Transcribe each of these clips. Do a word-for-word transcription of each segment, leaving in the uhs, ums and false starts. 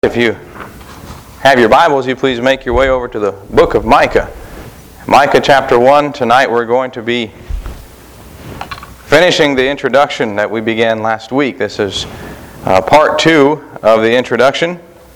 If you have your Bibles, you please make your way over to the book of Micah. Micah chapter one. Tonight we're going to be finishing the introduction that we began last week. This is uh, part two of the introduction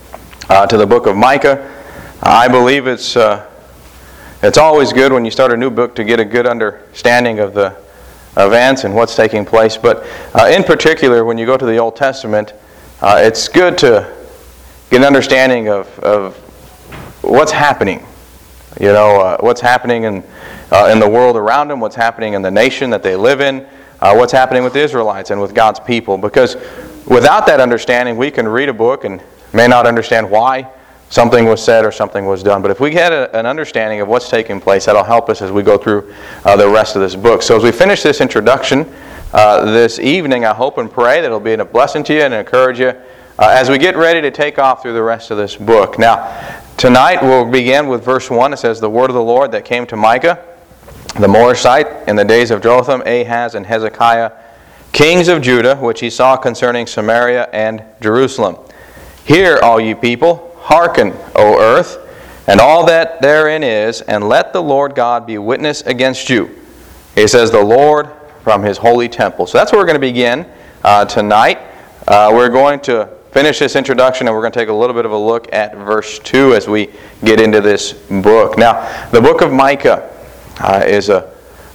uh, to the book of Micah. I believe it's uh, it's always good when you start a new book to get a good understanding of the events and what's taking place. But uh, in particular, when you go to the Old Testament, uh, it's good to get an understanding of, of what's happening. You know, uh, what's happening in uh, in the world around them, what's happening in the nation that they live in, uh, what's happening with the Israelites and with God's people. Because without that understanding, we can read a book and may not understand why something was said or something was done. But if we get a, an understanding of what's taking place, that'll help us as we go through uh, the rest of this book. So as we finish this introduction uh, this evening, I hope and pray that it'll be a blessing to you and encourage you Uh, as we get ready to take off through the rest of this book. Now, tonight we'll begin with verse one. It says, "The word of the Lord that came to Micah, the Morashite, in the days of Jotham, Ahaz, and Hezekiah, kings of Judah, which he saw concerning Samaria and Jerusalem. Hear, all you people, hearken, O earth, and all that therein is, and let the Lord God be witness against you." He says, "The Lord from His holy temple." So that's where we're going to begin uh, tonight. Uh, we're going to finish this introduction, and we're going to take a little bit of a look at verse two as we get into this book. Now, the book of Micah uh, is a,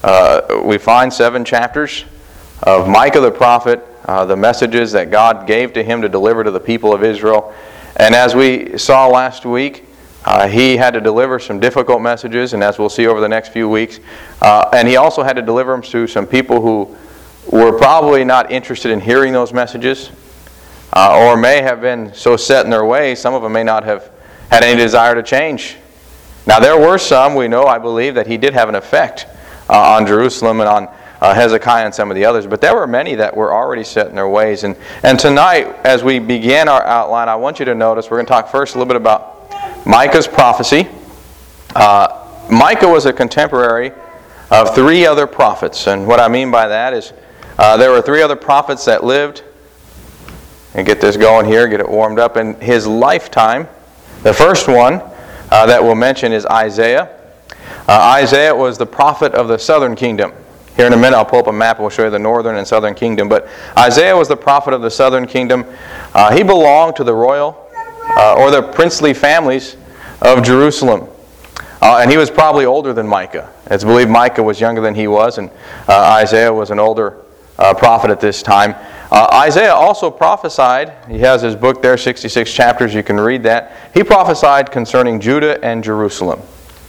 uh, we find seven chapters of Micah the prophet, uh, the messages that God gave to him to deliver to the people of Israel. And as we saw last week, uh, he had to deliver some difficult messages, and as we'll see over the next few weeks, uh, and he also had to deliver them to some people who were probably not interested in hearing those messages. Uh, or may have been so set in their ways, some of them may not have had any desire to change. Now there were some, we know, I believe, that he did have an effect uh, on Jerusalem and on uh, Hezekiah and some of the others, but there were many that were already set in their ways. And, and tonight, as we begin our outline, I want you to notice, we're going to talk first a little bit about Micah's prophecy. Uh, Micah was a contemporary of three other prophets, and what I mean by that is uh, there were three other prophets that lived. And get this going here, get it warmed up. In his lifetime, the first one uh, that we'll mention is Isaiah. Uh, Isaiah was the prophet of the southern kingdom. Here in a minute I'll pull up a map and we'll show you the northern and southern kingdom. But Isaiah was the prophet of the southern kingdom. Uh, he belonged to the royal uh, or the princely families of Jerusalem. Uh, and he was probably older than Micah. It's believed Micah was younger than he was, and uh, Isaiah was an older uh, prophet at this time. Uh, Isaiah also prophesied, he has his book there, sixty-six chapters, you can read that. He prophesied concerning Judah and Jerusalem.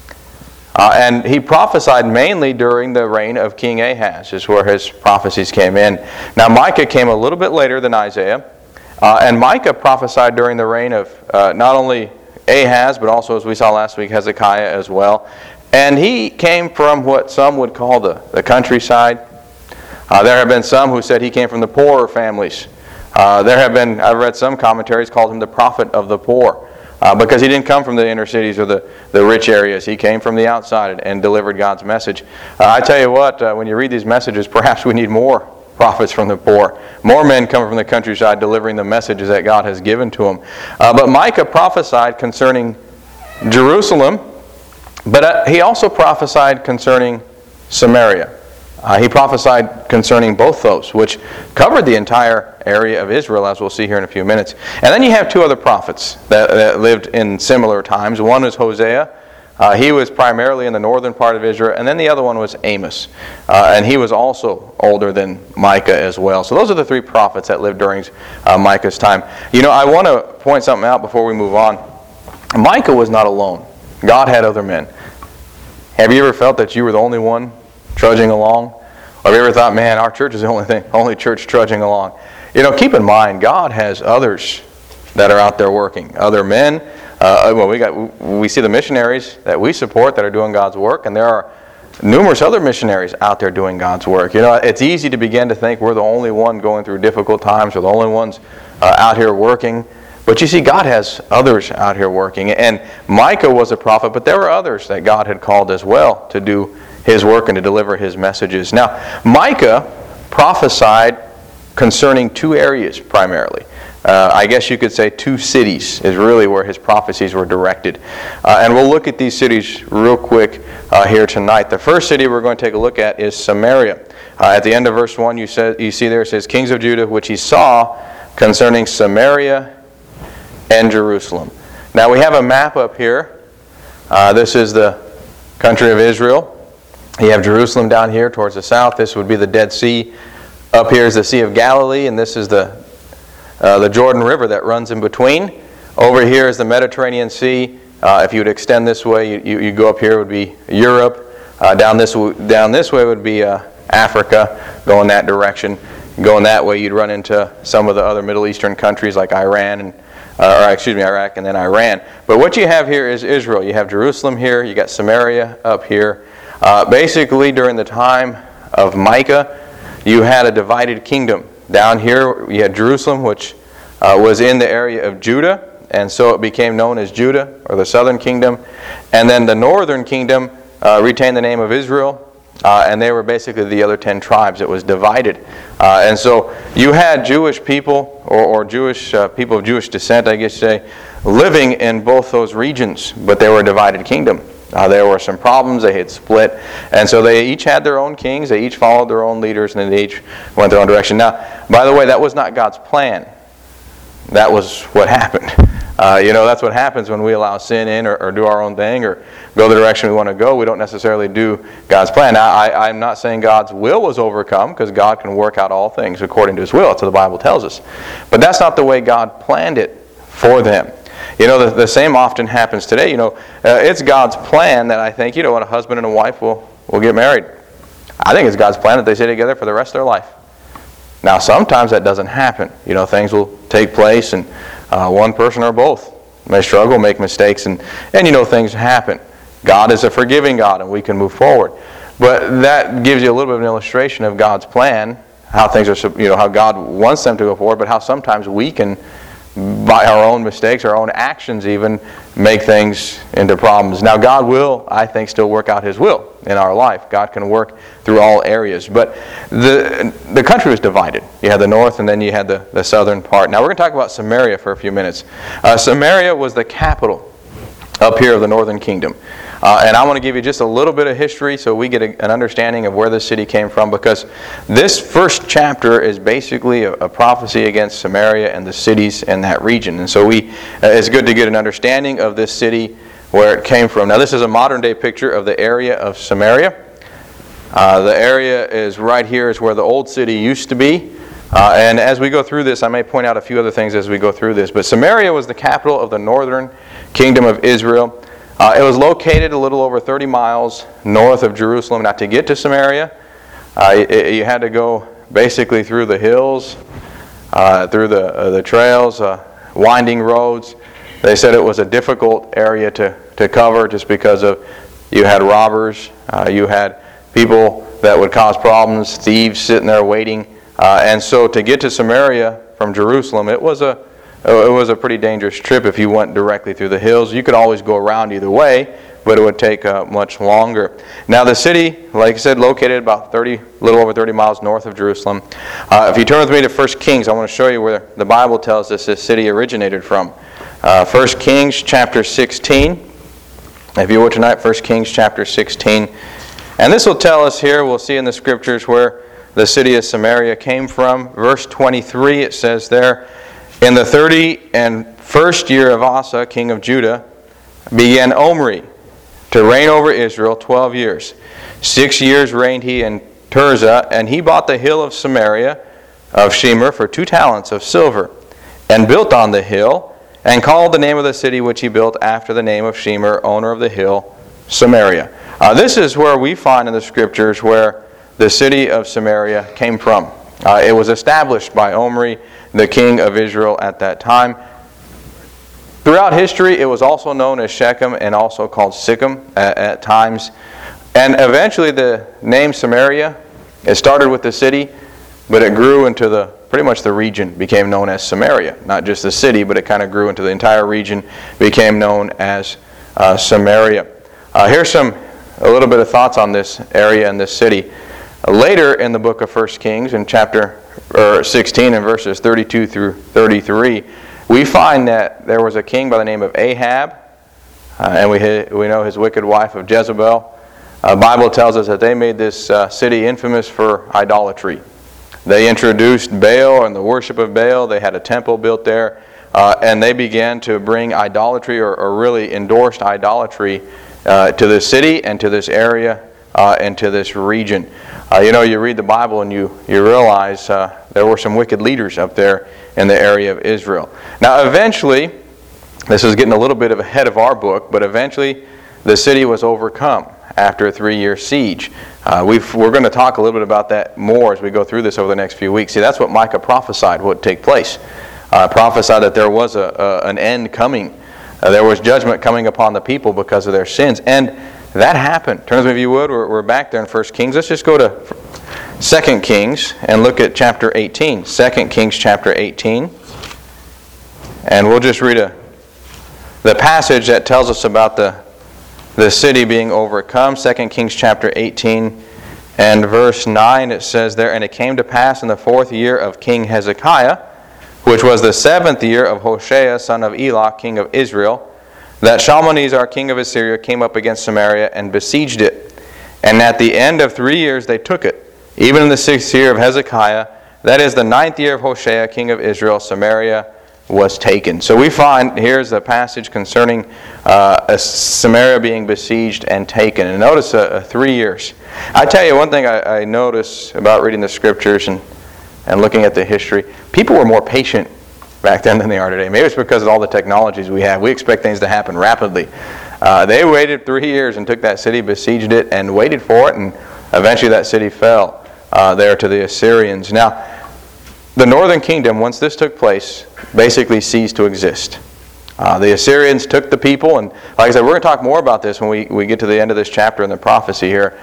Uh, and he prophesied mainly during the reign of King Ahaz, is where his prophecies came in. Now Micah came a little bit later than Isaiah, uh, and Micah prophesied during the reign of uh, not only Ahaz, but also, as we saw last week, Hezekiah as well. And he came from what some would call the, the countryside. Uh, there have been some who said he came from the poorer families. Uh, there have been, I've read some commentaries called him the prophet of the poor, uh, because he didn't come from the inner cities or the, the rich areas. He came from the outside and, and delivered God's message. Uh, I tell you what, uh, when you read these messages, perhaps we need more prophets from the poor. More men coming from the countryside delivering the messages that God has given to them. Uh, but Micah prophesied concerning Jerusalem, but uh, he also prophesied concerning Samaria. Uh, he prophesied concerning both those, which covered the entire area of Israel, as we'll see here in a few minutes. And then you have two other prophets that, that lived in similar times. One was Hosea. Uh, he was primarily in the northern part of Israel. And then the other one was Amos. Uh, and he was also older than Micah as well. So those are the three prophets that lived during uh, Micah's time. You know, I want to point something out before we move on. Micah was not alone. God had other men. Have you ever felt that you were the only one trudging along? Or have you ever thought, man, our church is the only thing, only church trudging along? You know, keep in mind, God has others that are out there working. Other men. Uh, well, we got we see the missionaries that we support that are doing God's work, and there are numerous other missionaries out there doing God's work. You know, it's easy to begin to think we're the only one going through difficult times, or the only ones uh, out here working. But you see, God has others out here working. And Micah was a prophet, but there were others that God had called as well to do His work and to deliver His messages. Now, Micah prophesied concerning two areas primarily. uh, I guess you could say two cities is really where his prophecies were directed. Uh, and we'll look at these cities real quick uh, here tonight. The first city we're going to take a look at is Samaria. Uh, at the end of verse one, you, said, you see there it says, Kings of Judah, which he saw concerning Samaria and Jerusalem. Now we have a map up here. Uh, this is the country of Israel. You have Jerusalem down here towards the south. This would be the Dead Sea. Up here is the Sea of Galilee, and this is the uh, the Jordan River that runs in between. Over here is the Mediterranean Sea. Uh, if you would extend this way, you, you, you go up here would be Europe. Uh, down this down this way would be uh, Africa, going that direction. Going that way, you'd run into some of the other Middle Eastern countries like Iran and Uh, or excuse me, Iraq and then Iran. But what you have here is Israel. You have Jerusalem here. You got Samaria up here. Uh, basically, during the time of Micah, you had a divided kingdom. Down here, you had Jerusalem, which uh, was in the area of Judah, and so it became known as Judah, or the southern kingdom. And then the northern kingdom uh, retained the name of Israel, uh, and they were basically the other ten tribes. It was divided. Uh, and so you had Jewish people, or, or Jewish uh, people of Jewish descent, I guess you say, living in both those regions, but they were a divided kingdom. Uh, there were some problems, they had split, and so they each had their own kings, they each followed their own leaders, and they each went their own direction. Now, by the way, that was not God's plan. That was what happened. Uh, you know, that's what happens when we allow sin in or, or do our own thing or go the direction we want to go. We don't necessarily do God's plan. Now, I, I'm not saying God's will was overcome, because God can work out all things according to His will. That's what the Bible tells us. But that's not the way God planned it for them. You know, the, the same often happens today. You know, uh, it's God's plan that I think, you know, when a husband and a wife will, will get married. I think it's God's plan that they stay together for the rest of their life. Now, sometimes that doesn't happen. You know, things will take place, and uh, one person or both may struggle, make mistakes, and, and, you know, things happen. God is a forgiving God, and we can move forward. But that gives you a little bit of an illustration of God's plan, how things are, you know, how God wants them to go forward, but how sometimes we can, by our own mistakes, our own actions even, make things into problems. Now, God will, I think, still work out His will in our life. God can work through all areas. But the the country was divided. You had the north, and then you had the, the southern part. Now, we're going to talk about Samaria for a few minutes. Uh, Samaria was the capital up here of the northern kingdom. Uh, and I want to give you just a little bit of history so we get a, an understanding of where this city came from, because this first chapter is basically a, a prophecy against Samaria and the cities in that region. And so we, uh, it's good to get an understanding of this city, where it came from. Now, this is a modern day picture of the area of Samaria. Uh, the area is right here is where the old city used to be. Uh, and as we go through this, I may point out a few other things as we go through this. But Samaria was the capital of the northern kingdom of Israel. Uh, it was located a little over thirty miles north of Jerusalem. Now, to get to Samaria, uh, you, you had to go basically through the hills, uh, through the uh, the trails, uh, winding roads. They said it was a difficult area to, to cover, just because of you had robbers, uh, you had people that would cause problems, thieves sitting there waiting. Uh, and so to get to Samaria from Jerusalem, it was a it was a pretty dangerous trip if you went directly through the hills. You could always go around either way, but it would take uh, much longer. Now, the city, like I said, located about thirty, little over thirty miles north of Jerusalem. Uh, if you turn with me to First Kings, I want to show you where the Bible tells us this city originated from. Uh, First Kings chapter sixteen. If you would tonight, First Kings chapter sixteen. And this will tell us here, we'll see in the scriptures where the city of Samaria came from. Verse twenty-three, it says there, in the thirty and first year of Asa, king of Judah, began Omri to reign over Israel twelve years. Six years reigned he in Tirzah, and he bought the hill of Samaria of Shemer for two talents of silver, and built on the hill, and called the name of the city which he built after the name of Shemer, owner of the hill, Samaria. Uh, this is where we find in the scriptures where the city of Samaria came from. Uh, it was established by Omri, the king of Israel at that time. Throughout history, it was also known as Shechem and also called Sikkim at, at times. And eventually the name Samaria, it started with the city, but it grew into the pretty much the region became known as Samaria. Not just the city, but it kind of grew into the entire region, became known as uh, Samaria. Uh, here's some a little bit of thoughts on this area and this city. Uh, later in the book of First Kings, in chapter or sixteen and verses thirty-two through thirty-three, we find that there was a king by the name of Ahab, uh, and we we know his wicked wife of Jezebel. The uh, Bible tells us that they made this uh, city infamous for idolatry. They introduced Baal and the worship of Baal. They had a temple built there, uh, and they began to bring idolatry, or, or really endorsed idolatry, uh, to this city and to this area uh, and to this region. Uh, you know, you read the Bible and you, you realize uh, there were some wicked leaders up there in the area of Israel. Now, eventually, this is getting a little bit of ahead of our book, but eventually the city was overcome after a three-year siege. Uh, we've, we're going to talk a little bit about that more as we go through this over the next few weeks. See, that's what Micah prophesied would take place. Uh, prophesied that there was a, a, an end coming. Uh, there was judgment coming upon the people because of their sins. And that happened. Turn with me if you would. We're, we're back there in First Kings. Let's just go to Second Kings and look at chapter eighteen. Second Kings chapter eighteen. And we'll just read a, the passage that tells us about the the city being overcome. Second Kings chapter eighteen and verse nine, it says there, "And it came to pass in the fourth year of King Hezekiah, which was the seventh year of Hoshea son of Elah, king of Israel, that Shalmaneser king of Assyria came up against Samaria and besieged it. And at the end of three years they took it. Even in the sixth year of Hezekiah, that is the ninth year of Hoshea king of Israel, Samaria was taken." So we find, here's a passage concerning uh, Samaria being besieged and taken. And notice uh, uh, three years. I tell you one thing I, I notice about reading the Scriptures and, and looking at the history. People were more patient back then than they are today. Maybe it's because of all the technologies we have. We expect things to happen rapidly. Uh, they waited three years and took that city, besieged it, and waited for it, and eventually that city fell uh, there to the Assyrians. Now, the northern kingdom, once this took place, basically ceased to exist. Uh, the Assyrians took the people, and like I said, we're going to talk more about this when we, we get to the end of this chapter in the prophecy here.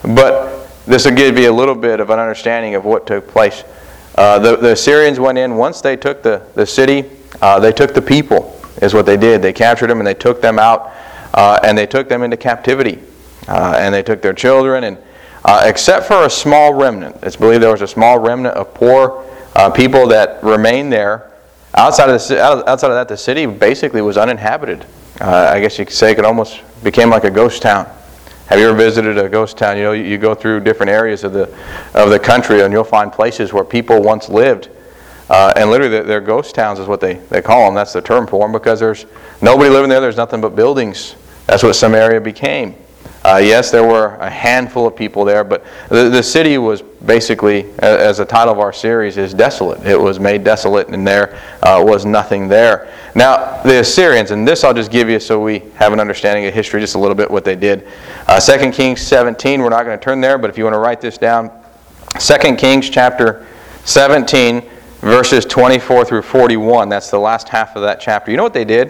But this will give you a little bit of an understanding of what took place. Uh, the, the Assyrians went in. Once they took the, the city, uh, they took the people, is what they did. They captured them and they took them out, uh, and they took them into captivity. Uh, and they took their children, and uh, except for a small remnant, it's believed there was a small remnant of poor Uh, people that remained there. Outside of the, outside of that, the city basically was uninhabited. Uh, I guess you could say it almost became like a ghost town. Have you ever visited a ghost town? You know, you, you go through different areas of the of the country, and you'll find places where people once lived, uh, and literally they're, they're ghost towns is what they, they call them. That's the term for them, because there's nobody living there. There's nothing but buildings. That's what Samaria became. Uh, yes, there were a handful of people there, but the, the city was basically, as the title of our series is, desolate. It was made desolate, and there uh, was nothing there. Now, the Assyrians, and this I'll just give you so we have an understanding of history, just a little bit what they did. Uh, Second Kings seventeen, we're not going to turn there, but if you want to write this down, Second Kings chapter seventeen, verses twenty-four through forty-one, that's the last half of that chapter. You know what they did?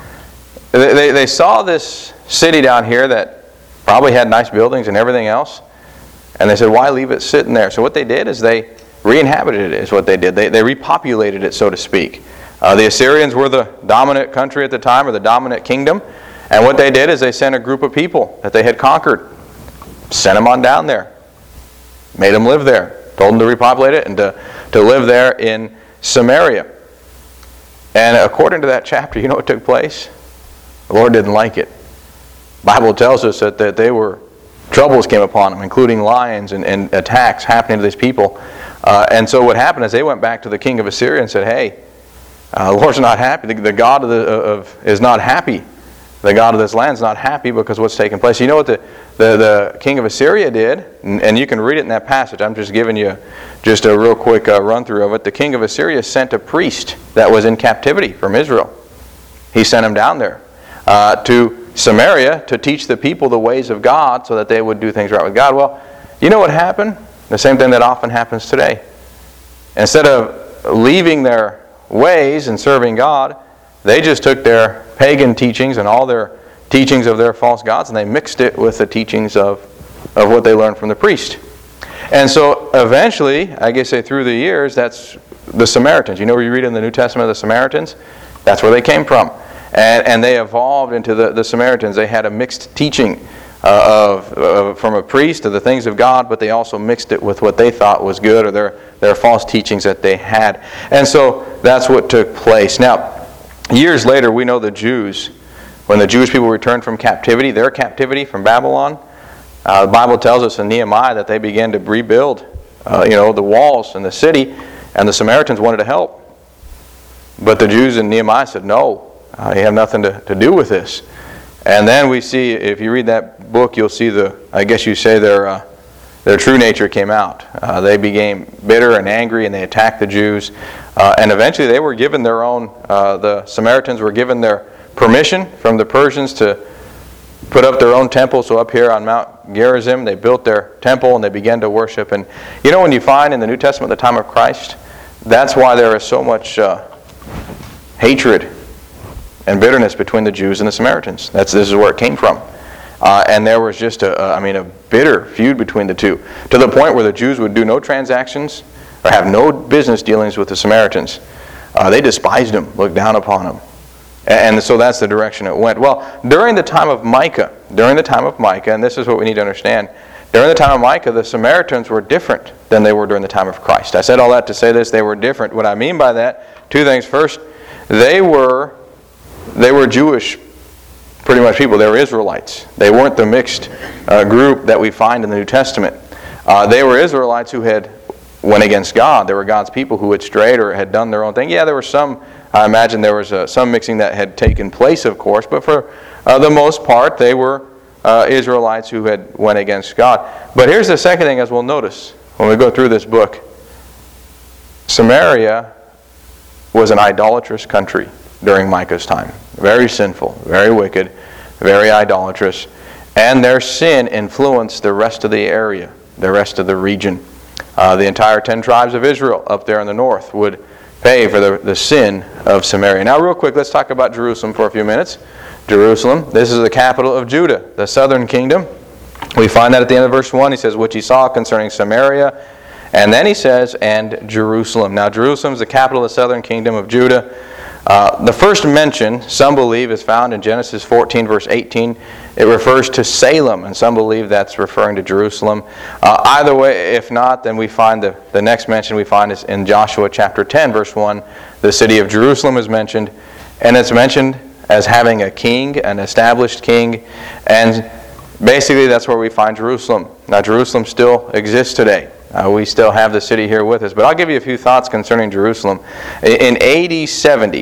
They, they, they saw this city down here that probably had nice buildings and everything else. And they said, why leave it sitting there? So what they did is they re-inhabited it, is what they did. They, they repopulated it, so to speak. Uh, the Assyrians were the dominant country at the time, or the dominant kingdom. And what they did is they sent a group of people that they had conquered, sent them on down there, made them live there, told them to repopulate it and to, to live there in Samaria. And according to that chapter, you know what took place? The Lord didn't like it. The Bible tells us that, that they were, troubles came upon them, including lions and, and attacks happening to these people. Uh, and so what happened is they went back to the king of Assyria and said, hey, uh, the Lord's not happy. The, the God of, the, of is not happy. The God of this land is not happy because of what's taking place. You know what the, the, the king of Assyria did? And, and you can read it in that passage. I'm just giving you just a real quick uh, run through of it. The king of Assyria sent a priest that was in captivity from Israel. He sent him down there uh, to Samaria to teach the people the ways of God so that they would do things right with God. Well, you know what happened? The same thing that often happens today. Instead of leaving their ways and serving God, they just took their pagan teachings and all their teachings of their false gods and they mixed it with the teachings of, of what they learned from the priest. And so eventually, I guess say through the years, that's the Samaritans. You know where you read in the New Testament of the Samaritans? That's where they came from. And, and they evolved into the, the Samaritans. They had a mixed teaching. uh, of, uh, from a priest to the things of God, but they also mixed it with what they thought was good, or their, their false teachings that they had. And so that's what took place. Now, years later, we know the Jews, when the Jewish people returned from captivity, their captivity from Babylon, uh, the Bible tells us in Nehemiah that they began to rebuild uh, you know, the walls and the city, and the Samaritans wanted to help. But the Jews in Nehemiah said, no, uh, you have nothing to, to do with this. And then we see, if you read that book, you'll see the, I guess you say their uh, their true nature came out. Uh, they became bitter and angry, and they attacked the Jews. Uh, and eventually they were given their own, uh, the Samaritans were given their permission from the Persians to put up their own temple. So up here on Mount Gerizim, they built their temple and they began to worship. And you know, when you find in the New Testament the time of Christ, that's why there is so much uh, hatred and bitterness between the Jews and the Samaritans. That's this is where it came from. Uh, and there was just a, a, I mean, a bitter feud between the two, to the point where the Jews would do no transactions or have no business dealings with the Samaritans. Uh, they despised them, looked down upon them. And so that's the direction it went. Well, during the time of Micah, during the time of Micah, and this is what we need to understand, during the time of Micah, the Samaritans were different than they were during the time of Christ. I said all that to say this, they were different. What I mean by that, two things. First, they were they were Jewish, pretty much people. They were Israelites. They weren't the mixed uh, group that we find in the New Testament. Uh, they were Israelites who had went against God. They were God's people who had strayed or had done their own thing. Yeah, there were some, I imagine there was uh, some mixing that had taken place, of course, but for uh, the most part, they were uh, Israelites who had went against God. But here's the second thing, as we'll notice when we go through this book. Samaria was an idolatrous country during Micah's time. Very sinful, very wicked, very idolatrous. And their sin influenced the rest of the area, the rest of the region. Uh, the entire ten tribes of Israel up there in the north would pay for the, the sin of Samaria. Now real quick, let's talk about Jerusalem for a few minutes. Jerusalem, this is the capital of Judah, the southern kingdom. We find that at the end of verse one. He says, which he saw concerning Samaria. And then he says, and Jerusalem. Now Jerusalem is the capital of the southern kingdom of Judah. Uh, the first mention, some believe, is found in Genesis fourteen, verse eighteen. It refers to Salem, and some believe that's referring to Jerusalem. Uh, either way, if not, then we find the, the next mention we find is in Joshua chapter ten, verse one. The city of Jerusalem is mentioned, and it's mentioned as having a king, an established king, and basically that's where we find Jerusalem. Now Jerusalem still exists today. Uh, we still have the city here with us. But I'll give you a few thoughts concerning Jerusalem. In A D seventy,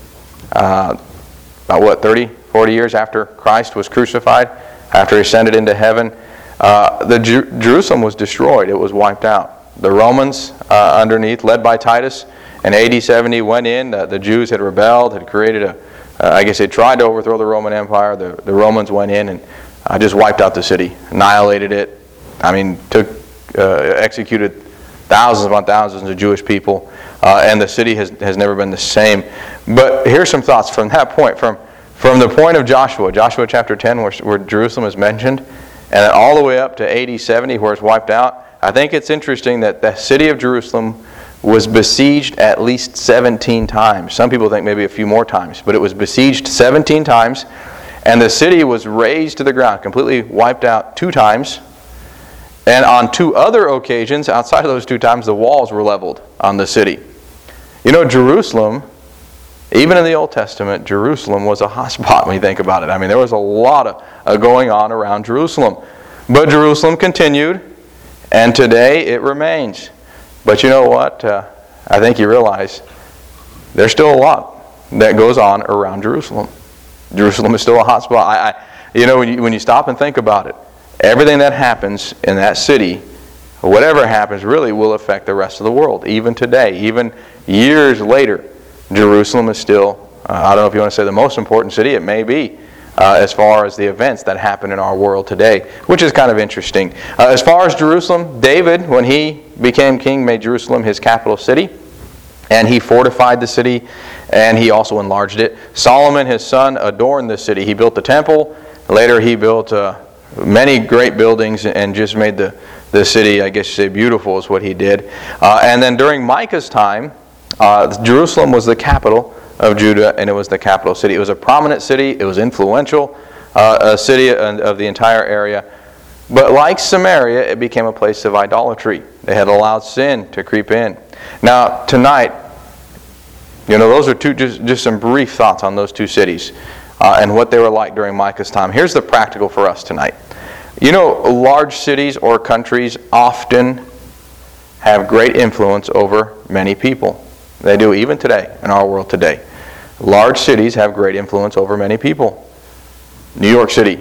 uh, about what, thirty, forty years after Christ was crucified, after he ascended into heaven, uh, the Jer- Jerusalem was destroyed. It was wiped out. The Romans uh, underneath, led by Titus, in A D seventy went in. Uh, the Jews had rebelled, had created a, uh, I guess they tried to overthrow the Roman Empire. The, the Romans went in and uh, just wiped out the city, annihilated it. I mean, took... Uh, executed thousands upon thousands of Jewish people, uh, and the city has, has never been the same. But here's some thoughts from that point, from, from the point of Joshua, Joshua chapter ten, where, where Jerusalem is mentioned, and then all the way up to A D seventy, where it's wiped out. I think it's interesting that the city of Jerusalem was besieged at least seventeen times. Some people think maybe a few more times, but it was besieged seventeen times, and the city was razed to the ground, completely wiped out two times. And on two other occasions, outside of those two times, the walls were leveled on the city. You know, Jerusalem, even in the Old Testament, Jerusalem was a hotspot when you think about it. I mean, there was a lot of uh, going on around Jerusalem. But Jerusalem continued, and today it remains. But you know what? Uh, I think you realize there's still a lot that goes on around Jerusalem. Jerusalem is still a hotspot. I, I, you know, when you, when you stop and think about it, everything that happens in that city, whatever happens, really will affect the rest of the world. Even today, even years later, Jerusalem is still, uh, I don't know if you want to say the most important city, it may be, uh, as far as the events that happen in our world today, which is kind of interesting. Uh, as far as Jerusalem, David, when he became king, made Jerusalem his capital city, and he fortified the city, and he also enlarged it. Solomon, his son, adorned the city. He built the temple. Later he built uh, many great buildings and just made the, the city, I guess you say, beautiful is what he did. Uh, and then during Micah's time, uh, Jerusalem was the capital of Judah, and it was the capital city. It was a prominent city. It was influential. uh, a city of the entire area. But like Samaria, it became a place of idolatry. They had allowed sin to creep in. Now, tonight, you know, those are two just, just some brief thoughts on those two cities uh, and what they were like during Micah's time. Here's the practical for us tonight. You know, large cities or countries often have great influence over many people. They do even today, in our world today. Large cities have great influence over many people. New York City,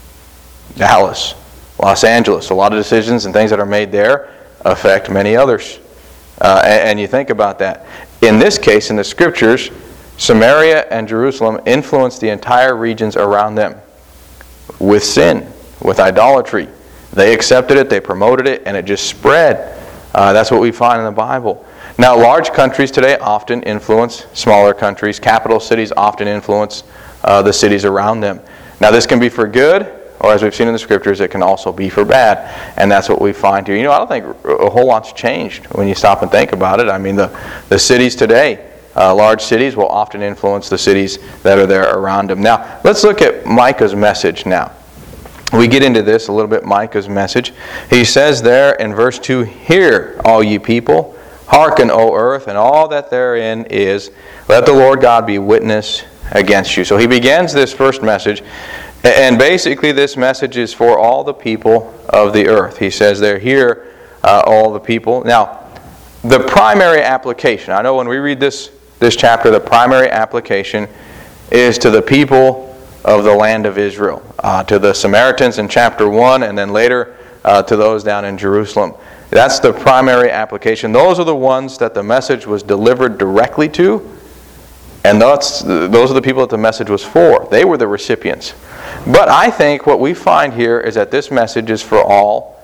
Dallas, Los Angeles, a lot of decisions and things that are made there affect many others. Uh, and, and you think about that. In this case, in the Scriptures, Samaria and Jerusalem influenced the entire regions around them with sin, with idolatry. They accepted it, they promoted it, and it just spread. Uh, that's what we find in the Bible. Now, large countries today often influence smaller countries. Capital cities often influence uh, the cities around them. Now, this can be for good, or as we've seen in the Scriptures, it can also be for bad. And that's what we find here. You know, I don't think a whole lot's changed when you stop and think about it. I mean, the, the cities today, uh, large cities will often influence the cities that are there around them. Now, let's look at Micah's message now. We get into this a little bit, Micah's message. He says there in verse two, "Hear, all ye people, hearken, O earth, and all that therein is. Let the Lord God be witness against you." So he begins this first message, and basically this message is for all the people of the earth. He says there, "Hear, uh, all the people." Now, the primary application, I know when we read this, this chapter, the primary application is to the people of the land of Israel, uh, to the Samaritans in chapter one, and then later uh, to those down in Jerusalem. That's the primary application. Those are the ones that the message was delivered directly to, and that's, those are the people that the message was for. They were the recipients. But I think what we find here is that this message is for all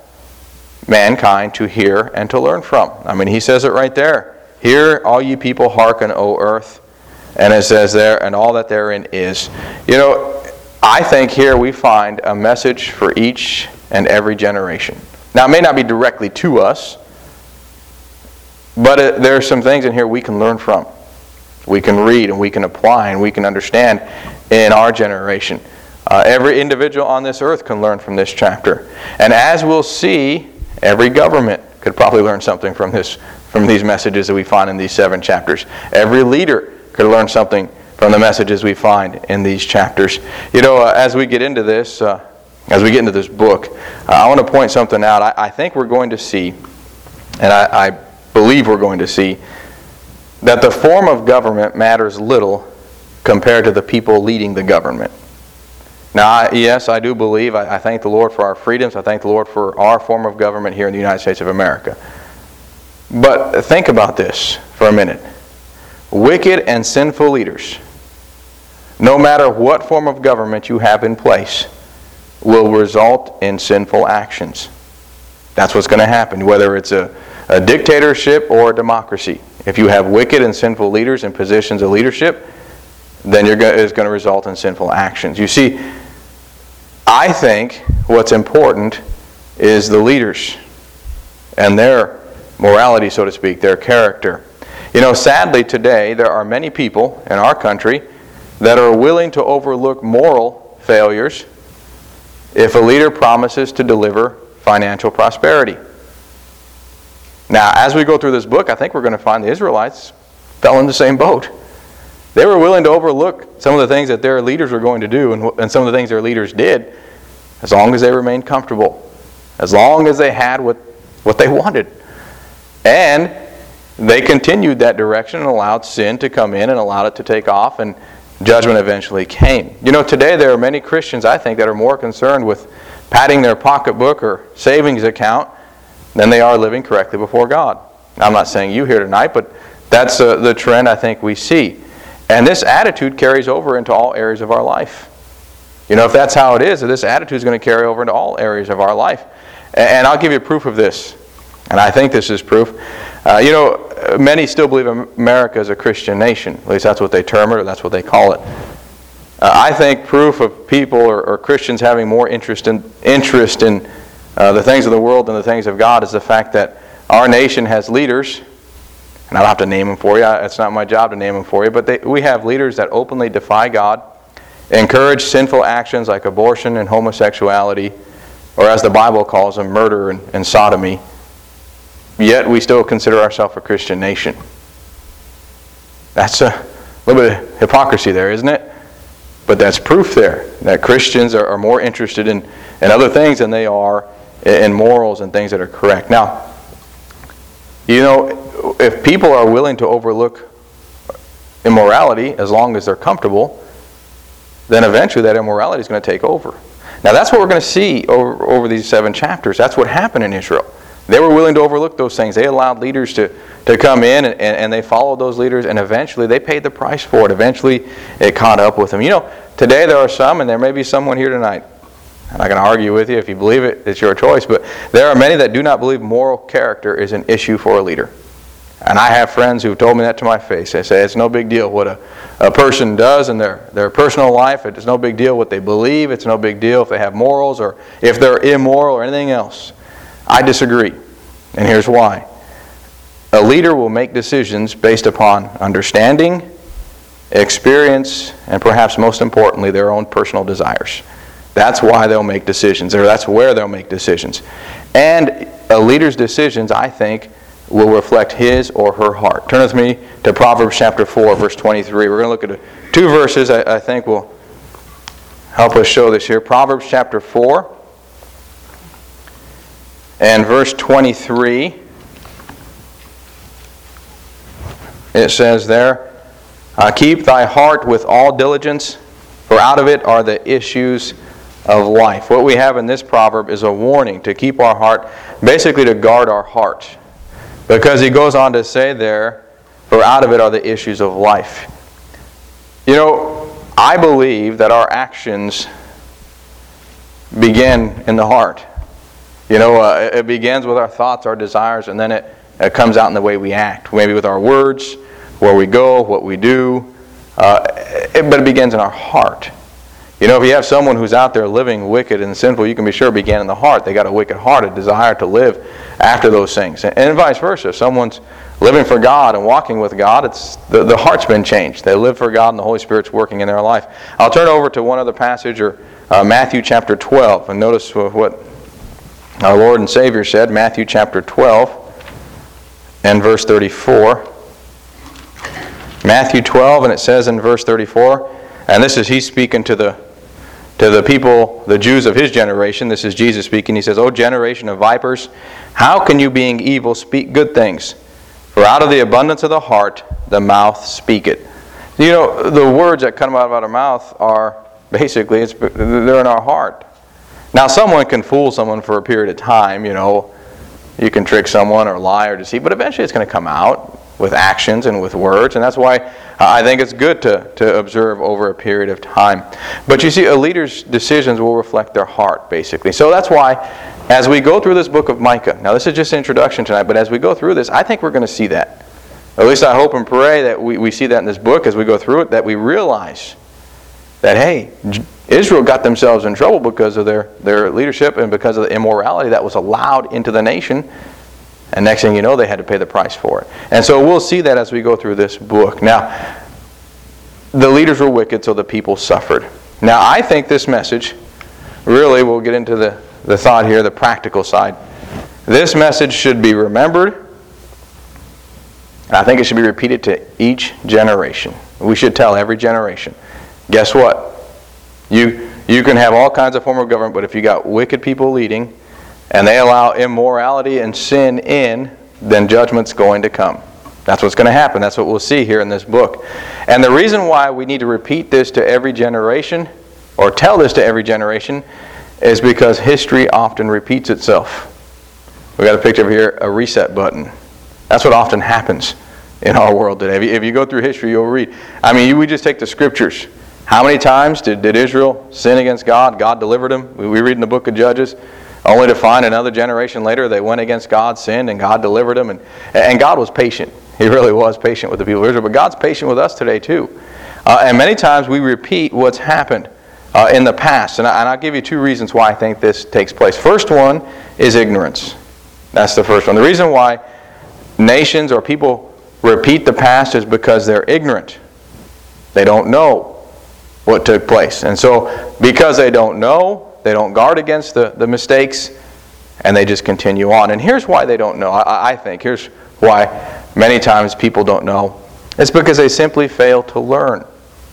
mankind to hear and to learn from. I mean, he says it right there. "Hear, all ye people, hearken, O earth." And it says there, "and all that therein is." You know, I think here we find a message for each and every generation. Now, it may not be directly to us, but it, there are some things in here we can learn from. We can read and we can apply and we can understand in our generation. Uh, every individual on this earth can learn from this chapter. And as we'll see, every government could probably learn something from this, from these messages that we find in these seven chapters. Every leader could learn something from the messages we find in these chapters. You know, uh, as we get into this, uh, as we get into this book, uh, I want to point something out. I, I think we're going to see, and I, I believe we're going to see, that the form of government matters little compared to the people leading the government. Now, I, yes, I do believe, I, I thank the Lord for our freedoms. I thank the Lord for our form of government here in the United States of America. But think about this for a minute. Wicked and sinful leaders, no matter what form of government you have in place, will result in sinful actions. That's what's going to happen, whether it's a, a dictatorship or a democracy. If you have wicked and sinful leaders in positions of leadership, then you're go- it's going to result in sinful actions. You see, I think what's important is the leaders and their morality, so to speak, their character. You know, sadly today, there are many people in our country that are willing to overlook moral failures if a leader promises to deliver financial prosperity. Now, as we go through this book, I think we're going to find the Israelites fell in the same boat. They were willing to overlook some of the things that their leaders were going to do and, and some of the things their leaders did, as long as they remained comfortable, as long as they had what, what they wanted. And they continued that direction and allowed sin to come in and allowed it to take off, and judgment eventually came. You know, today there are many Christians, I think, that are more concerned with padding their pocketbook or savings account than they are living correctly before God. Now, I'm not saying you here tonight, but that's uh, the trend I think we see. And this attitude carries over into all areas of our life. You know, if that's how it is, this attitude is going to carry over into all areas of our life. And I'll give you proof of this. And I think this is proof. Uh, you know, many still believe America is a Christian nation. At least that's what they term it, or that's what they call it. Uh, I think proof of people or, or Christians having more interest in interest in uh, the things of the world than the things of God is the fact that our nation has leaders, and I don't have to name them for you. It's not my job to name them for you, but they, we have leaders that openly defy God encourage sinful actions like abortion and homosexuality, or as the Bible calls them, murder and, and sodomy, yet we still consider ourselves a Christian nation. That's a little bit of hypocrisy there, isn't it? But that's proof there that Christians are, are more interested in, in other things than they are in morals and things that are correct. Now, you know, if people are willing to overlook immorality as long as they're comfortable, then eventually that immorality is going to take over. Now that's what we're going to see over, over these seven chapters. That's what happened in Israel. They were willing to overlook those things. They allowed leaders to, to come in, and, and they followed those leaders, and eventually they paid the price for it. Eventually it caught up with them. You know, today there are some, and there may be someone here tonight. I'm not going to argue with you. If you believe it, it's your choice. But there are many that do not believe moral character is an issue for a leader. And I have friends who've told me that to my face. They say it's no big deal what a, a person does in their, their personal life. It's no big deal what they believe. It's no big deal if they have morals or if they're immoral or anything else. I disagree. And here's why. A leader will make decisions based upon understanding, experience, and perhaps most importantly, their own personal desires. That's why they'll make decisions, or that's where they'll make decisions. And a leader's decisions, I think, will reflect his or her heart. Turn with me to Proverbs chapter four, verse twenty-three. We're going to look at two verses I, I think will help us show this here. Proverbs chapter four and verse twenty-three. It says there, uh, keep thy heart with all diligence, for out of it are the issues of life. What we have in this proverb is a warning to keep our heart, basically to guard our heart. Because he goes on to say there, for out of it are the issues of life. You know, I believe that our actions begin in the heart. You know, uh, it begins with our thoughts, our desires, and then it, it comes out in the way we act. Maybe with our words, where we go, what we do. Uh, it, but it begins in our heart. You know, if you have someone who's out there living wicked and sinful, you can be sure it began in the heart. They got a wicked heart, a desire to live after those things. And, and vice versa. If someone's living for God and walking with God, it's the, the heart's been changed. They live for God and the Holy Spirit's working in their life. I'll turn over to one other passage, or uh, Matthew chapter twelve, and notice what our Lord and Savior said, Matthew chapter twelve and verse thirty-four. Matthew twelve, and it says in verse thirty-four, and this is He's speaking to the To the people, the Jews of His generation. This is Jesus speaking. He says, O generation of vipers, how can you, being evil, speak good things? For out of the abundance of the heart, the mouth speaketh. You know, the words that come out of our mouth are, basically, it's, they're in our heart. Now, someone can fool someone for a period of time, you know. You can trick someone or lie or deceive, but eventually it's going to come out with actions and with words, and that's why I think it's good to, to observe over a period of time. But you see, a leader's decisions will reflect their heart, basically. So that's why, as we go through this book of Micah, now this is just an introduction tonight, but as we go through this, I think we're going to see that. At least I hope and pray that we, we see that in this book as we go through it, that we realize that, hey, Israel got themselves in trouble because of their, their leadership and because of the immorality that was allowed into the nation. And next thing you know, they had to pay the price for it. And so we'll see that as we go through this book. Now, the leaders were wicked, so the people suffered. Now, I think this message, really, we'll get into the, the thought here, the practical side. This message should be remembered, and I think it should be repeated to each generation. We should tell every generation, guess what? You, you can have all kinds of form of government, but if you got wicked people leading, and they allow immorality and sin in, then judgment's going to come. That's what's going to happen. That's what we'll see here in this book. And the reason why we need to repeat this to every generation, or tell this to every generation, is because history often repeats itself. We've got a picture over here, a reset button. That's what often happens in our world today. If you, if you go through history, you'll read. I mean, you, we just take the scriptures. How many times did, did Israel sin against God? God delivered them. We, we read in the book of Judges. Only to find another generation later they went against God, sinned, and God delivered them. And, and God was patient. He really was patient with the people of Israel. But God's patient with us today too. Uh, and many times we repeat what's happened uh, in the past. And, I, and I'll give you two reasons why I think this takes place. First one is ignorance. That's the first one. The reason why nations or people repeat the past is because they're ignorant. They don't know. what took place. And so, because they don't know, they don't guard against the, the mistakes, and they just continue on. And here's why they don't know, I, I think. Here's why many times people don't know. It's because they simply fail to learn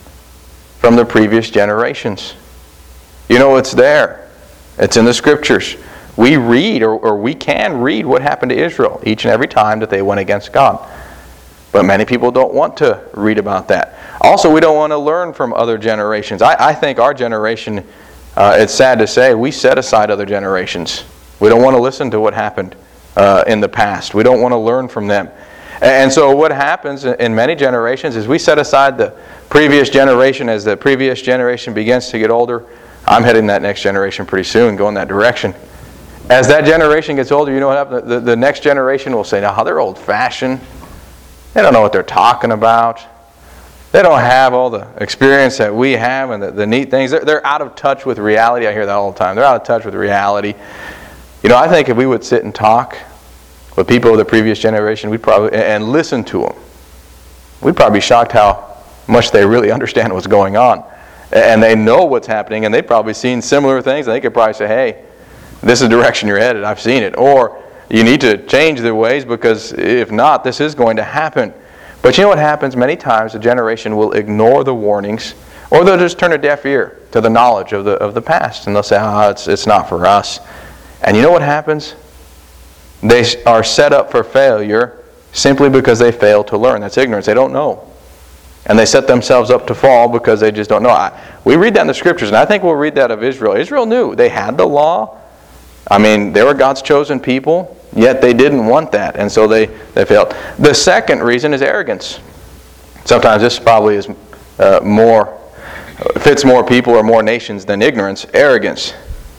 from the previous generations. You know, it's there. It's in the Scriptures. We read, or, or we can read what happened to Israel each and every time that they went against God. But many people don't want to read about that. Also, we don't want to learn from other generations. I, I think our generation, uh, it's sad to say, we set aside other generations. We don't want to listen to what happened uh, in the past. We don't want to learn from them. And so what happens in many generations is we set aside the previous generation. As the previous generation begins to get older, I'm heading that next generation pretty soon, going that direction. As that generation gets older, you know what happens? The, the next generation will say, now, they're old-fashioned. They don't know what they're talking about. They don't have all the experience that we have and the, the neat things. They're, they're out of touch with reality. I hear that all the time. They're out of touch with reality. You know, I think if we would sit and talk with people of the previous generation, we'd probably and listen to them, we'd probably be shocked how much they really understand what's going on. And they know what's happening, and they've probably seen similar things, and they could probably say, hey, this is the direction you're headed. I've seen it. Or you need to change their ways, because if not, this is going to happen. But you know what happens? Many times a generation will ignore the warnings, or they'll just turn a deaf ear to the knowledge of the of the past, and they'll say, oh, it's, it's not for us. And you know what happens? They are set up for failure simply because they fail to learn. That's ignorance. They don't know. And they set themselves up to fall because they just don't know. I, we read that in the Scriptures, and I think we'll read that of Israel. Israel knew. They had the law. I mean, they were God's chosen people, yet they didn't want that, and so they, they failed. The second reason is arrogance. Sometimes this probably is uh, more, fits more people or more nations than ignorance. Arrogance.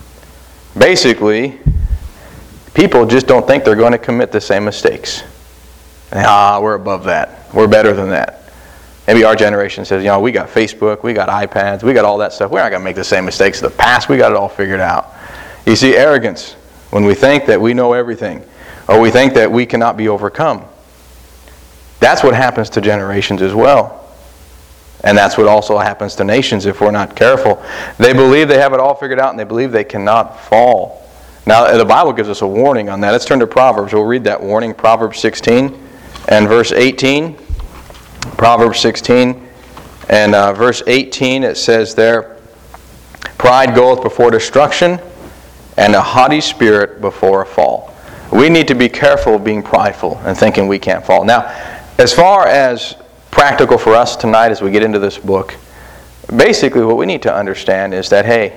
Basically, people just don't think they're going to commit the same mistakes. Ah, we're above that. We're better than that. Maybe our generation says, you know, we got Facebook, we got iPads, we got all that stuff. We're not going to make the same mistakes of the past. We got it all figured out. You see, arrogance, when we think that we know everything, or we think that we cannot be overcome, that's what happens to generations as well. And that's what also happens to nations if we're not careful. They believe they have it all figured out, and they believe they cannot fall. Now, the Bible gives us a warning on that. Let's turn to Proverbs. We'll read that warning. Proverbs sixteen and verse eighteen. Proverbs sixteen and uh, verse eighteen, it says there, pride goeth before destruction, and a haughty spirit before a fall. We need to be careful of being prideful and thinking we can't fall. Now, as far as practical for us tonight as we get into this book, basically what we need to understand is that, hey,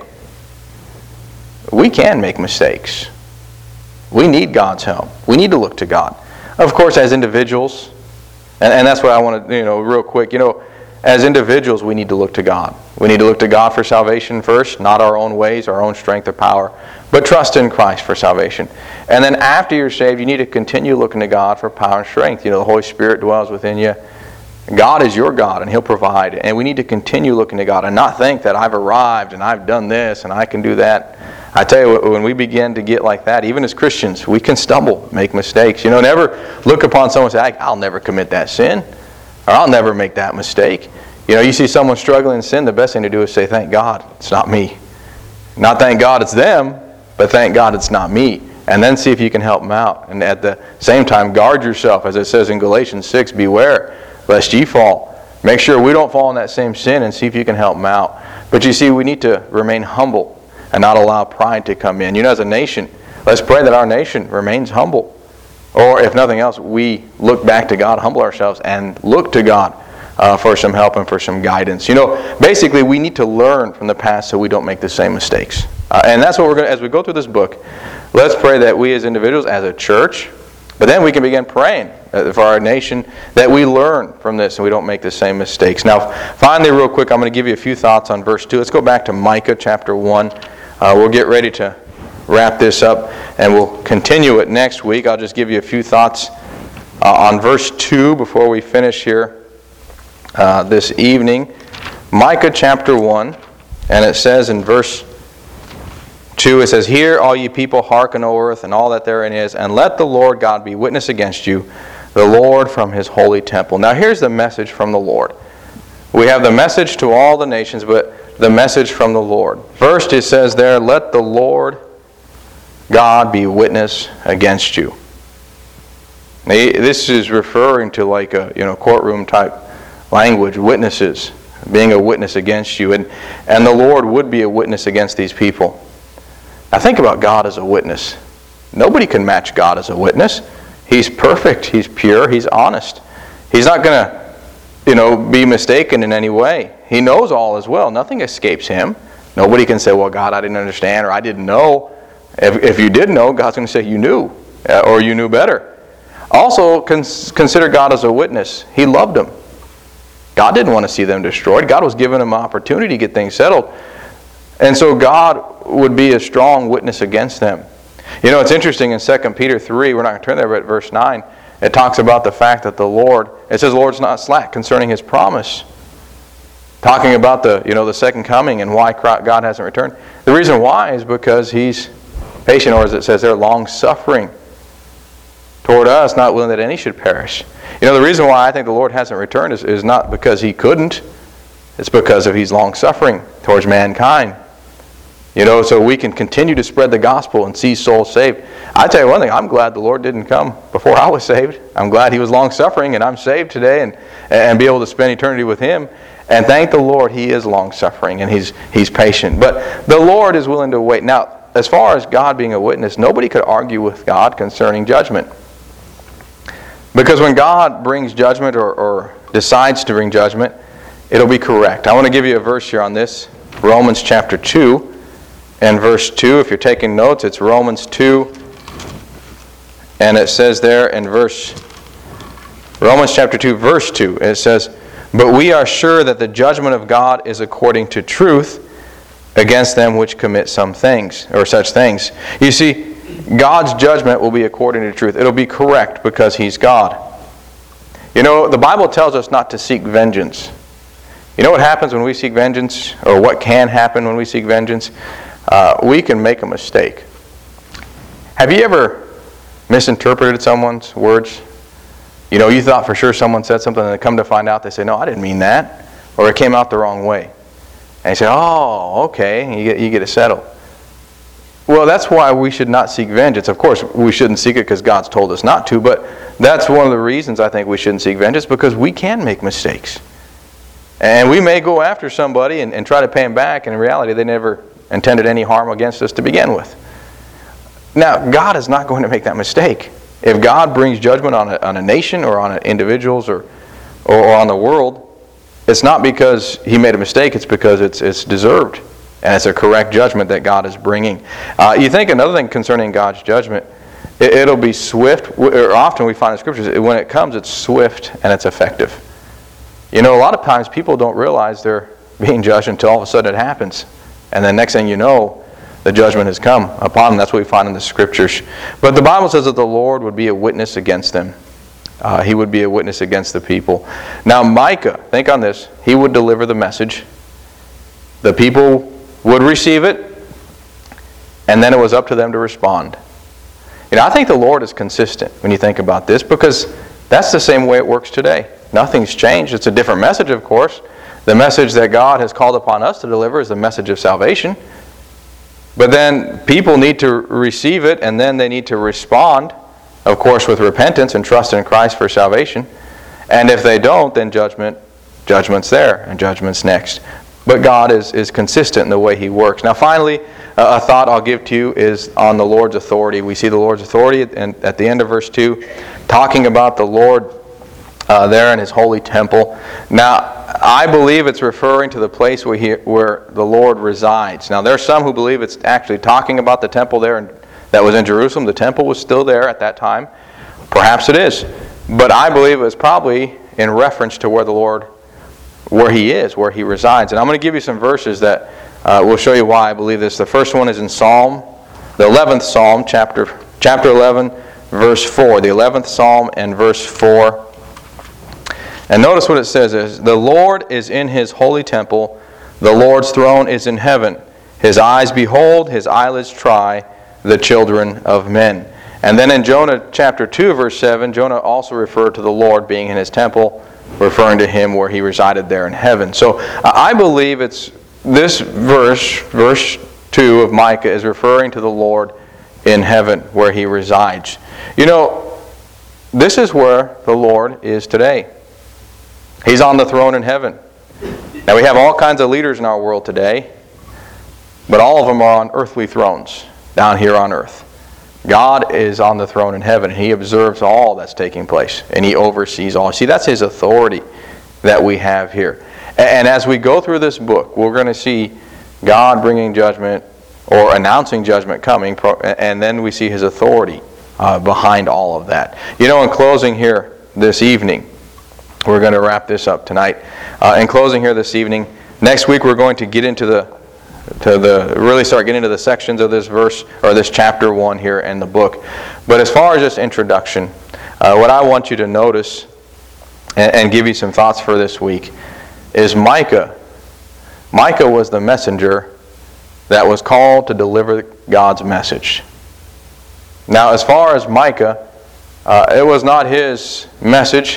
we can make mistakes. We need God's help. We need to look to God. Of course, as individuals, and, and that's what I want to, you know, real quick, you know, as individuals, we need to look to God. We need to look to God for salvation first, not our own ways, our own strength or power, but trust in Christ for salvation. And then after you're saved, you need to continue looking to God for power and strength. You know, the Holy Spirit dwells within you. God is your God, and He'll provide. And we need to continue looking to God and not think that I've arrived and I've done this and I can do that. I tell you, when we begin to get like that, even as Christians, we can stumble, make mistakes. You know, never look upon someone and say, I'll never commit that sin, or I'll never make that mistake. You know, you see someone struggling in sin, the best thing to do is say, thank God, it's not me. Not thank God it's them, but thank God it's not me. And then see if you can help them out. And at the same time, guard yourself. As it says in Galatians six, beware lest ye fall. Make sure we don't fall in that same sin, and see if you can help them out. But you see, we need to remain humble and not allow pride to come in. You know, as a nation, let's pray that our nation remains humble. Or if nothing else, we look back to God, humble ourselves, and look to God uh, for some help and for some guidance. You know, basically, we need to learn from the past so we don't make the same mistakes. Uh, and that's what we're going to, as we go through this book, let's pray that we as individuals, as a church, but then we can begin praying for our nation that we learn from this and we don't make the same mistakes. Now, finally, real quick, I'm going to give you a few thoughts on verse two. Let's go back to Micah chapter one. Uh, we'll get ready to wrap this up, and we'll continue it next week. I'll just give you a few thoughts uh, on verse two before we finish here uh, this evening. Micah chapter one, and it says in verse two, it says, hear, all ye people, hearken, O earth, and all that therein is, and let the Lord God be witness against you, the Lord from His holy temple. Now here's the message from the Lord. We have the message to all the nations, but the message from the Lord. First it says there, let the Lord God be witness against you. This is referring to like a you know courtroom type language, witnesses, being a witness against you. And, and the Lord would be a witness against these people. Now think about God as a witness. Nobody can match God as a witness. He's perfect. He's pure. He's honest. He's not going to you know, be mistaken in any way. He knows all as well. Nothing escapes Him. Nobody can say, well, God, I didn't understand, or I didn't know. If, if you did know, God's going to say you knew, or you knew better. Also, cons- consider God as a witness. He loved them. God didn't want to see them destroyed. God was giving them an opportunity to get things settled. And so God would be a strong witness against them. You know, it's interesting in Second Peter three, we're not going to turn there, but at verse nine, it talks about the fact that the Lord, it says the Lord's not slack concerning His promise. Talking about the, you know, the second coming and why God hasn't returned. The reason why is because He's patient, or as it says there, long-suffering toward us, not willing that any should perish. You know, the reason why I think the Lord hasn't returned is, is not because He couldn't. It's because of He's long-suffering towards mankind. You know, so we can continue to spread the gospel and see souls saved. I tell you one thing, I'm glad the Lord didn't come before I was saved. I'm glad He was long-suffering and I'm saved today and, and be able to spend eternity with Him. And thank the Lord, He is long-suffering and He's He's patient. But the Lord is willing to wait. Now, as far as God being a witness, nobody could argue with God concerning judgment. Because when God brings judgment or, or decides to bring judgment, it'll be correct. I want to give you a verse here on this. Romans chapter two and verse two. If you're taking notes, it's Romans two. And it says there in verse, Romans chapter two, verse two, it says, but we are sure that the judgment of God is according to truth against them which commit some things, or such things. You see, God's judgment will be according to truth. It'll be correct because He's God. You know, the Bible tells us not to seek vengeance. You know what happens when we seek vengeance, or what can happen when we seek vengeance? Uh, we can make a mistake. Have you ever misinterpreted someone's words? You know, you thought for sure someone said something, and they come to find out they say, no, I didn't mean that. Or it came out the wrong way. And you say, oh, okay, and you get, you get it settled. Well, that's why we should not seek vengeance. Of course, we shouldn't seek it because God's told us not to, but that's one of the reasons I think we shouldn't seek vengeance, because we can make mistakes. And we may go after somebody and, and try to pay them back, and in reality they never intended any harm against us to begin with. Now, God is not going to make that mistake. If God brings judgment on a, on a nation or on individuals or, or, or on the world, it's not because He made a mistake, it's because it's it's deserved. And it's a correct judgment that God is bringing. Uh, you think another thing concerning God's judgment, it, it'll be swift, or often we find in Scriptures, when it comes, it's swift and it's effective. You know, a lot of times people don't realize they're being judged until all of a sudden it happens. And then next thing you know, the judgment has come upon them. That's what we find in the Scriptures. But the Bible says that the Lord would be a witness against them. Uh, he would be a witness against the people. Now Micah, think on this, he would deliver the message. The people would receive it, and then it was up to them to respond. You know, I think the Lord is consistent when you think about this, because that's the same way it works today. Nothing's changed. It's a different message, of course. The message that God has called upon us to deliver is the message of salvation. But then people need to receive it, and then they need to respond, of course, with repentance and trust in Christ for salvation. And if they don't, then judgment, judgment's there, and judgment's next. But God is, is consistent in the way He works. Now finally, uh, a thought I'll give to you is on the Lord's authority. We see the Lord's authority at, at the end of verse two, talking about the Lord uh, there in His holy temple. Now, I believe it's referring to the place where, he, where the Lord resides. Now, there are some who believe it's actually talking about the temple there in, that was in Jerusalem. The temple was still there at that time. Perhaps it is. But I believe it was probably in reference to where the Lord where He is, where He resides. And I'm going to give you some verses that uh, will show you why I believe this. The first one is in Psalm, the eleventh Psalm, chapter chapter eleven, verse four. The eleventh Psalm and verse four. And notice what it says is, the Lord is in His holy temple, the Lord's throne is in heaven. His eyes behold, His eyelids try the children of men. And then in Jonah chapter two, verse seven, Jonah also referred to the Lord being in His temple, referring to him where he resided there in heaven. So I believe it's this verse, verse two of Micah, is referring to the Lord in heaven where he resides. You know, this is where the Lord is today. He's on the throne in heaven. Now we have all kinds of leaders in our world today, but all of them are on earthly thrones down here on earth. God is on the throne in heaven, and He observes all that's taking place, and He oversees all. See, that's His authority that we have here. And as we go through this book, we're going to see God bringing judgment or announcing judgment coming, and then we see His authority uh, behind all of that. You know, in closing here this evening, we're going to wrap this up tonight. Uh, in closing here this evening, next week we're going to get into the to the really start getting into the sections of this verse or this chapter one here in the book. But as far as this introduction, uh, what I want you to notice and, and give you some thoughts for this week is Micah. Micah was the messenger that was called to deliver God's message. Now, as far as Micah, uh, it was not his message.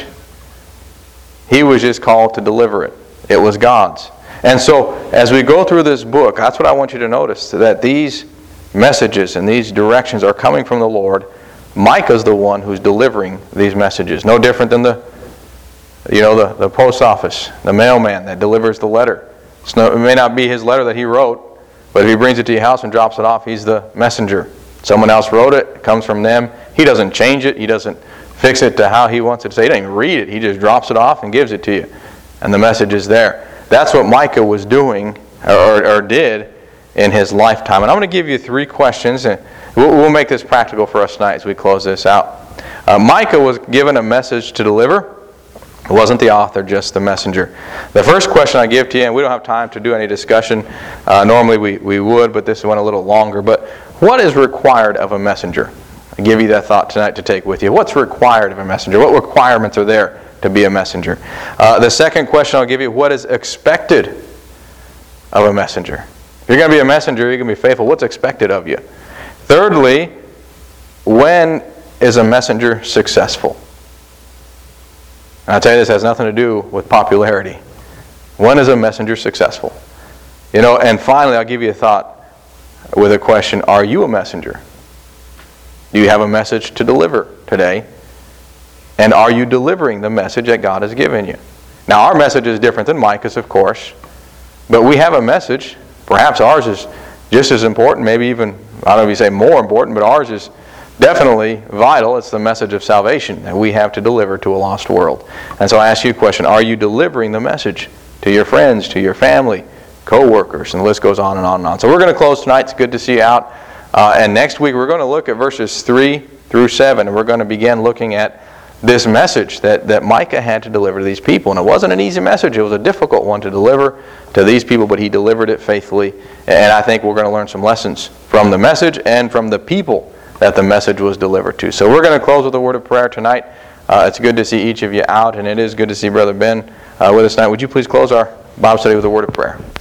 He was just called to deliver it. It was God's. And so, as we go through this book, that's what I want you to notice, that these messages and these directions are coming from the Lord. Micah's the one who's delivering these messages. No different than the, you know, the, the post office, the mailman that delivers the letter. It's no, it may not be his letter that he wrote, but if he brings it to your house and drops it off, he's the messenger. Someone else wrote it, it comes from them. He doesn't change it, he doesn't fix it to how he wants it to say. He doesn't even read it, he just drops it off and gives it to you. And the message is there. That's what Micah was doing, or, or did, in his lifetime. And I'm going to give you three questions, and we'll, we'll make this practical for us tonight as we close this out. Uh, Micah was given a message to deliver. It wasn't the author, just the messenger. The first question I give to you, and we don't have time to do any discussion. Uh, normally we, we would, but this went a little longer. But what is required of a messenger? I give you that thought tonight to take with you. What's required of a messenger? What requirements are there to be a messenger? Uh, the second question I'll give you, what is expected of a messenger? If you're going to be a messenger, you're going to be faithful. What's expected of you? Thirdly, when is a messenger successful? And I'll tell you, this has nothing to do with popularity. When is a messenger successful? You know, and finally, I'll give you a thought with a question. Are you a messenger? Do you have a message to deliver today? And are you delivering the message that God has given you? Now, our message is different than Micah's, of course. But we have a message. Perhaps ours is just as important, maybe even, I don't know if you say more important, but ours is definitely vital. It's the message of salvation that we have to deliver to a lost world. And so I ask you a question. Are you delivering the message to your friends, to your family, co-workers? And the list goes on and on and on. So we're going to close tonight. It's good to see you out. Uh, and next week we're going to look at verses three through seven. And we're going to begin looking at this message that, that Micah had to deliver to these people. And it wasn't an easy message. It was a difficult one to deliver to these people, but he delivered it faithfully. And I think we're going to learn some lessons from the message and from the people that the message was delivered to. So we're going to close with a word of prayer tonight. Uh, it's good to see each of you out, and it is good to see Brother Ben uh, with us tonight. Would you please close our Bible study with a word of prayer?